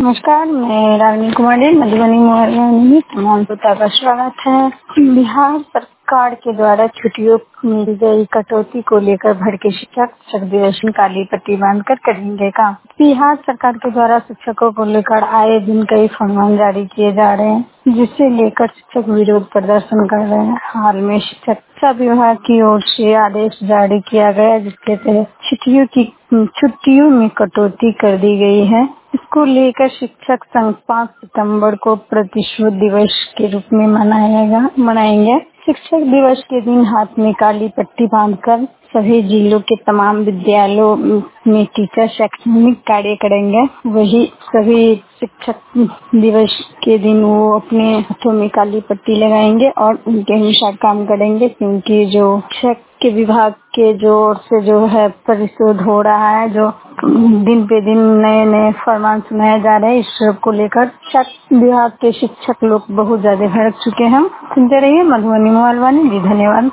नमस्कार, मैं रागिनी कुमारी मधुबनी मोहल्ला तमाम श्रोता का स्वागत है। बिहार सरकार के द्वारा छुट्टियों में दी गई कटौती को लेकर भड़के शिक्षक दिवस में काली पट्टी बांधकर करेंगे काम। बिहार सरकार के द्वारा शिक्षकों को लेकर आए दिन कई फरमान जारी किए जा रहे हैं, जिसे लेकर शिक्षक विरोध प्रदर्शन कर रहे हैं। हाल में शिक्षा विभाग की ओर से आदेश जारी किया गया, जिसके तहत छुट्टियों में कटौती कर दी गई है। इसको लेकर शिक्षक संघ 5 सितंबर को प्रतिशोध दिवस के रूप में मनाएंगे। शिक्षक दिवस के दिन हाथ में काली पट्टी बांधकर सभी जिलों के तमाम विद्यालयों में टीचर शैक्षणिक कार्य करेंगे। वही सभी शिक्षक दिवस के दिन वो अपने हाथों में काली पट्टी लगाएंगे और उनके अनुसार काम करेंगे, क्योंकि जो शिक्षक के विभाग के जोर से जो है परिशोध हो रहा है, जो दिन पे दिन नए नए फरमान सुनाए जा रहे हैं, इस सब को लेकर शिक्षा विभाग के शिक्षक लोग बहुत ज्यादा भड़क चुके हैं। सुनते रहिए मधुबनी मोहल्ला। जी धन्यवाद।